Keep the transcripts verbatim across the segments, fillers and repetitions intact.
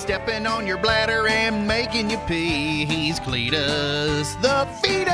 stepping on your bladder and making you pee. He's Cletus the fetus.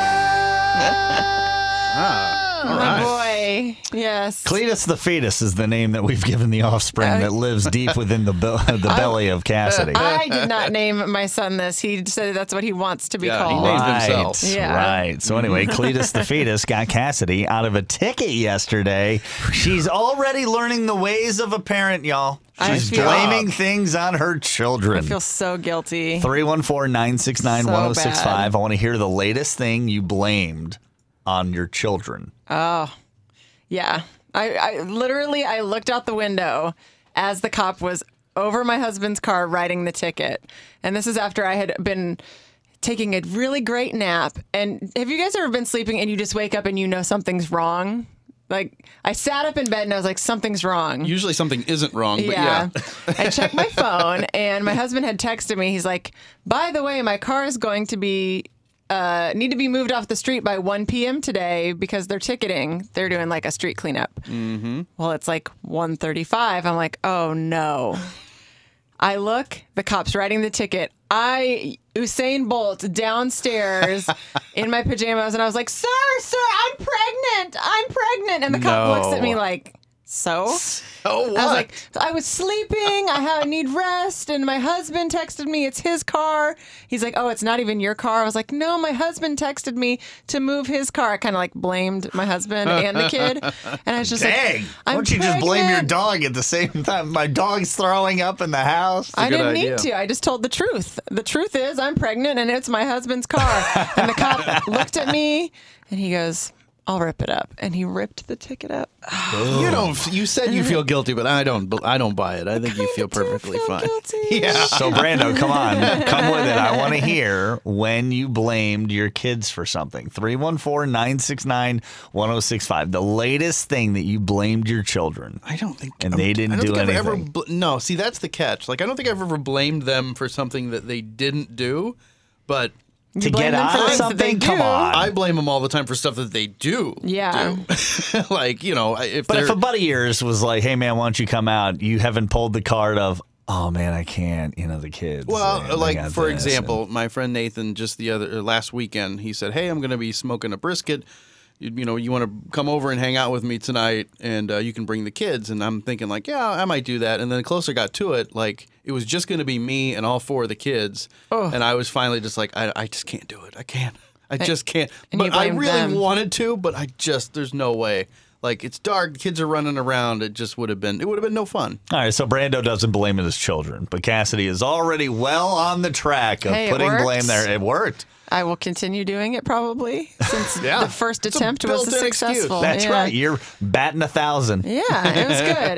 ah, all My right. boy. Yes. Cletus the fetus is the name that we've given the offspring Uh, that lives deep within the be- the belly of Cassidy. I did not name my son this. He said that's what he wants to be Yeah, he called. named Right, himself. Yeah. right. So anyway, Cletus the fetus got Cassidy out of a ticket yesterday. She's already learning the ways of a parent, y'all. I She's feel- blaming things on her children. I feel so guilty. three one four, nine six nine, one oh six five. So I want to hear the latest thing you blamed on your children. Oh, yeah. I, I literally, I looked out the window as the cop was over my husband's car writing the ticket. And this is after I had been taking a really great nap. And have you guys ever been sleeping and you just wake up and you know something's wrong? Like, I sat up in bed and I was like, something's wrong. Usually something isn't wrong, but yeah. I checked my phone and my husband had texted me. He's like, by the way, my car is going to be uh, need to be moved off the street by one p.m. today because they're ticketing. They're doing like a street cleanup. Mm-hmm. Well, it's like one thirty-five. I'm like, oh no. I look, the cop's writing the ticket. I, Usain Bolt, downstairs in my pajamas, and I was like, sir, sir, I'm pregnant. I'm pregnant. And the cop No. looks at me like, so? Oh, what? I was like, I was sleeping. I have, need rest. And my husband texted me. It's his car. He's like, oh, it's not even your car. I was like, no, my husband texted me to move his car. I kind of like blamed my husband and the kid. And I was just Dang. like, Why I'm don't you just blame your pregnant. dog at the same time? My dog's throwing up in the house. I good didn't idea. need to. I just told the truth. The truth is I'm pregnant and it's my husband's car. And the cop looked at me and he goes, I'll rip it up. And he ripped the ticket up. You don't. You said you feel guilty, but I don't. I don't buy it. I think you feel I do perfectly feel fine. guilty. Yeah. So, Brando, come on. Come with it. I want to hear when you blamed your kids for something. three one four, nine six nine, one oh six five. The latest thing that you blamed your children. I don't think. And they didn't I don't do think I've ever. anything. Bl- no, see, that's the catch. Like, I don't think I've ever blamed them for something that they didn't do, but. You To blame get them for out of things that they something? Come do. on. I blame them all the time for stuff that they do. Yeah. do. Like, you know, if But they're. if a buddy of yours was like, hey, man, why don't you come out? You haven't pulled the card of, oh, man, I can't. You know, the kids. Well, they- they like got for this. example, my friend Nathan just the other or last weekend, he said, "Hey, I'm going to be smoking a brisket. You, you know, you want to come over and hang out with me tonight, and uh, you can bring the kids." And I'm thinking like, yeah, I might do that. And then the closer I got to it, like it was just going to be me and all four of the kids, and I was finally just like, I, I just can't do it. I can't. I just can't. and But you I blamed really them. wanted to, but I just there's no way. Like it's dark, kids are running around. It just would have been. It would have been no fun. All right, so Brando doesn't blame it his children, but Cassidy is already well on the track of Hey, it putting works. blame there. It worked. I will continue doing it probably since Yeah. the first It's a attempt was built-in excuse. successful. That's Yeah. right. You're batting a thousand. Yeah, it was good.